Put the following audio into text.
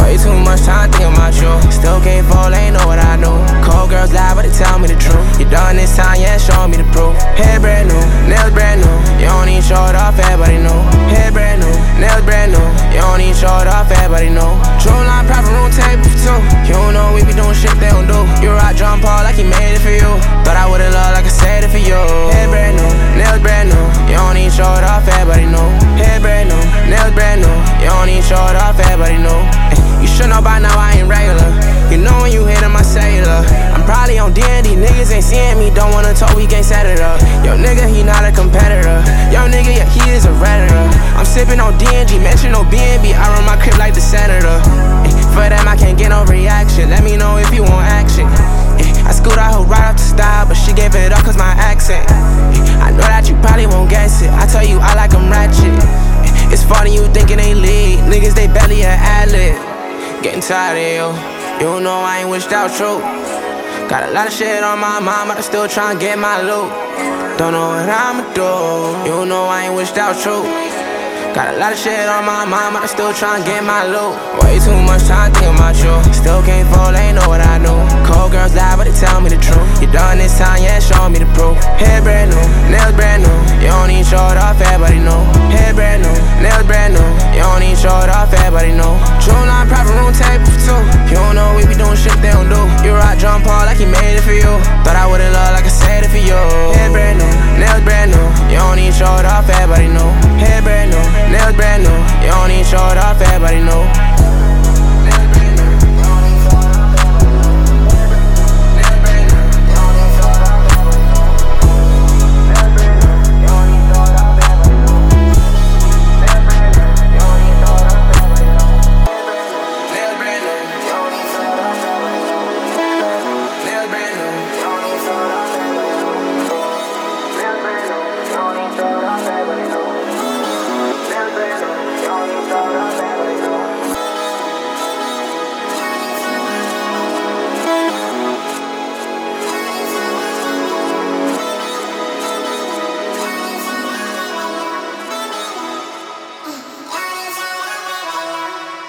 Way too much time thinking about you. Still can't fall, ain't know what I knew. Cold girls lie, but they tell me the truth. You done this time, yeah, showing me the proof. Hair brand new, nails brand new. You don't even show it off, everybody know. Hair brand new, nails brand new. You don't even show it off, everybody know. True line, private room table for two. You don't know we be doing shit they don't do. You rock John Paul like he made it for you. Thought I would've loved like I said it for you. Hair brand new, nails brand new. You don't even show it off, everybody know. Hair brand new, nails brand new. You don't even show it off, everybody know. You should know by now I ain't regular. You know when you hit on my cellular. I'm probably on D&D, niggas ain't seeing me. Don't wanna talk, we can't set it up. Yo nigga, he not a competitor. Yo nigga, yeah, he is a redditor. I'm sipping on D&G, mention no BNB. I run my crib like the senator. For them I can't get no reaction. Let me know if you want action. I scoot out her right off the style, but she gave it up cause my accent. I know that you probably won't guess it. I tell you I like 'em ratchet. It's funny you thinking they lead. Niggas they barely an ad-lib. Getting tired of you. You know I ain't wished out true. Got a lot of shit on my mind, but I still tryna get my loot. Don't know what I'ma do. You know I ain't wished out true. Got a lot of shit on my mind, but I still tryna get my loot. Way too much time thinking about you. Still can't fall, ain't know what I knew. Cold girls lie, but they tell me the truth. You done this time, yeah, showing me the proof. Hair brand new, nails brand new. You don't even show it off, everybody know. Hair brand new, nails brand new. You don't even show it off, everybody know. True line, proper